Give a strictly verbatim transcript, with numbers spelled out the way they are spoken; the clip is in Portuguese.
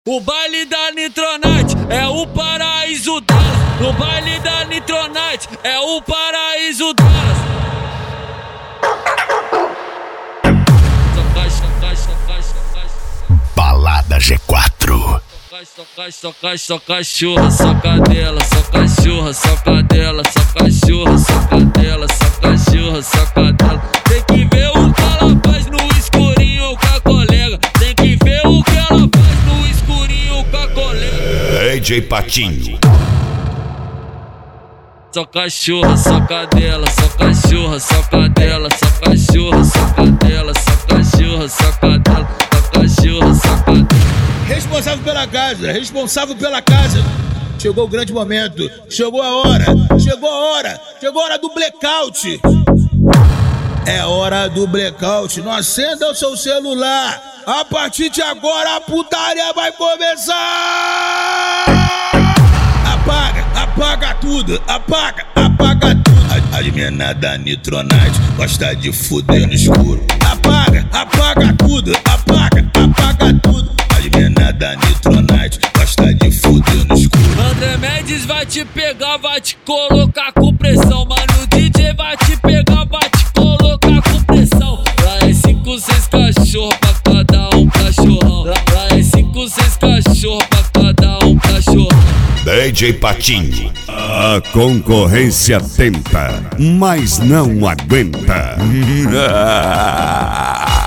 O baile da Nitronite é o paraíso delas. O baile da Nitronite é o paraíso delas. Soca, soca, soca, soca. Balada G quatro. Soca, soca, soca, churra, soca dela, soca churra, soca dela, soca churra, soca dela, soca churra, soca dela. Tem que ver o que ela faz no escurinho com a colega. Tem que ver o que ela faz no escurinho com a colega. D J Patinho. Soca churra, soca dela, soca churra, soca dela, soca churra, soca dela, soca churra, soca dela, soca churra, soca dela. Responsável pela casa, responsável pela casa. Chegou o grande momento, chegou a hora, chegou a hora, chegou a hora do blackout. É hora do blackout, não acenda o seu celular. A partir de agora a putaria vai começar. Apaga, apaga tudo, apaga, apaga tudo. As mina da Nitronite gosta de fuder no escuro. Apaga, apaga tudo, apaga, apaga tudo. As mina da Nitronite gosta de fuder no escuro. André Mendes vai te pegar, vai te colocar com pressão. Mano, o D J vai te pegar, vai te colocar com pressão. Lá é cinco, seis cachorro pra cada um cachorrão. Lá, lá é cinco, seis cachorro pra cada um cachorrão. D J Patinho. A concorrência tenta, mas não aguenta.